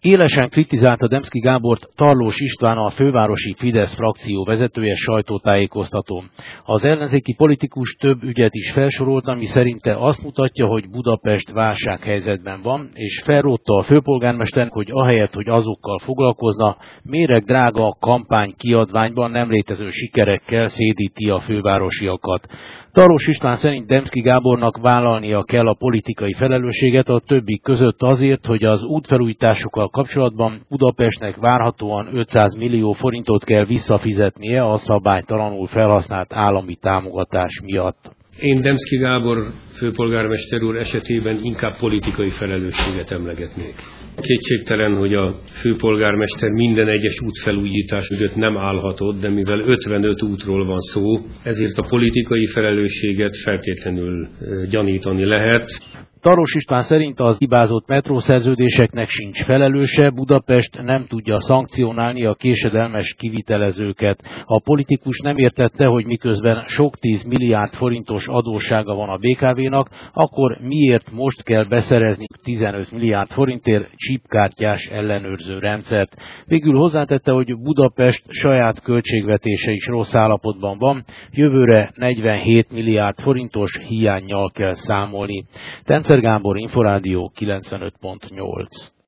Élesen kritizálta Demszky Gábort Tarlós István, a fővárosi Fidesz frakció vezetője sajtótájékoztatón. Az ellenzéki politikus több ügyet is felsorolt, ami szerinte azt mutatja, hogy Budapest válsághelyzetben van, és felrótta a főpolgármesternek, hogy ahelyett, hogy azokkal foglalkozna, méregdrága kampány kiadványban nem létező sikerekkel szédíti a fővárosiakat. Tarlós István szerint Demszky Gábornak vállalnia kell a politikai felelősséget a többik között azért, hogy az útfelújításokkal kapcsolatban Budapestnek várhatóan 500 millió forintot kell visszafizetnie a szabálytalanul felhasznált állami támogatás miatt. Én Demszky Gábor főpolgármester úr esetében inkább politikai felelősséget emlegetnék. Kétségtelen, hogy a főpolgármester minden egyes útfelújítás mögött nem állhatott, de mivel 55 útról van szó, ezért a politikai felelősséget feltétlenül gyanítani lehet. Tarlós István szerint az hibázott metrószerződéseknek sincs felelőse, Budapest nem tudja szankcionálni a késedelmes kivitelezőket. A politikus nem értette, hogy miközben sok 10 milliárd forintos adóssága van a BKV-nak, akkor miért most kell beszerezni 15 milliárd forintért csipkártyás ellenőrző rendszert. Végül hozzátette, hogy Budapest saját költségvetése is rossz állapotban van, jövőre 47 milliárd forintos hiánnyal kell számolni. Gábor, Inforádió 95.8.